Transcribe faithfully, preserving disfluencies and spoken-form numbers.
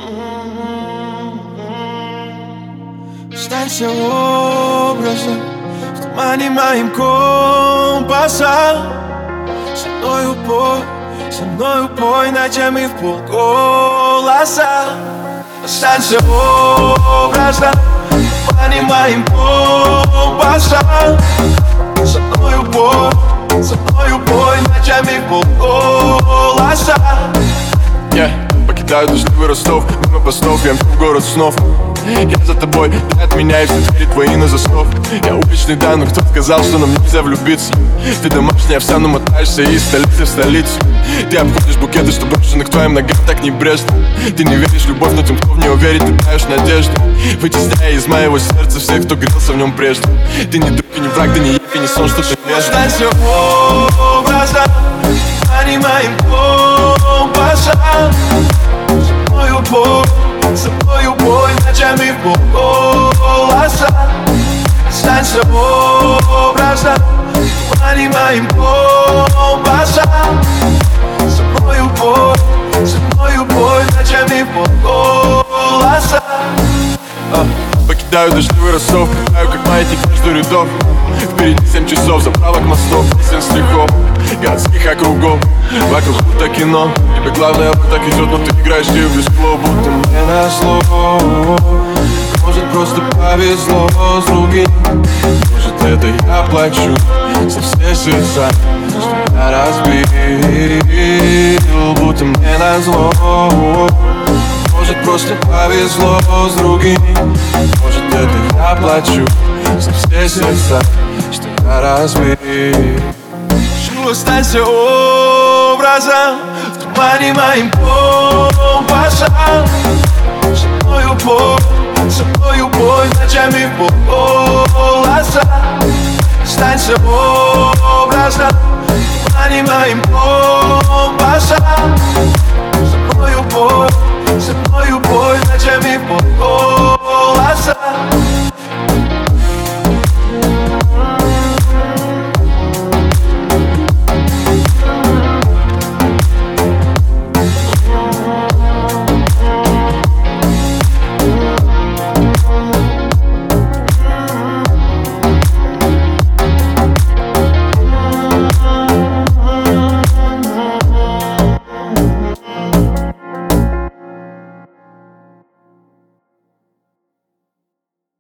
Останься образом в тумане моим компаса. Со мною пой, со мною пой ночами в полголоса. Останься образом в тумане моим компаса. Со мною пой, со мною пой ночами в полголоса. Yeah, покидаю дождливый Ростов, мимо постов, я в город снов. Я за тобой, ты от меня и все двери твои на заснов. Я уличный, да, но кто сказал, что нам нельзя влюбиться? Ты домашняя, вся намотаешься из столицы в столицу. Ты обходишь букеты, что брошены к твоим ногам так небрежно. Ты не веришь в любовь, но тем, кто в нее верит, ты даешь надежду. Вытесняя из моего сердца всех, кто грелся в нем прежде. Ты не друг и не враг, да не явь и не сон, что ты нежный. Останься образом, а не моим компасом. Со мною бой, со мною бой ночами в полголоса. Останься образом, а не моим компасом. Со мною бой, со мною бой ночами в полголоса. Покидаю дождливый Ростов, кидаю как маятник между рядов. Впереди семь часов заправок мостов, песен стихов городских округов. Вокруг будто кино, тебе главное вот так идет, но ты играешь и в рискло, будто мне назло. Может просто повезло с другим. Может это я плачу за все сердца, что я разбил, будто мне назло. Может просто повезло с другим. Может это я плачу за все сердца, что я разбил. Останься образом в тумане моим компасом. Со мною бой, со мною бой ночами в полголоса. Останься образом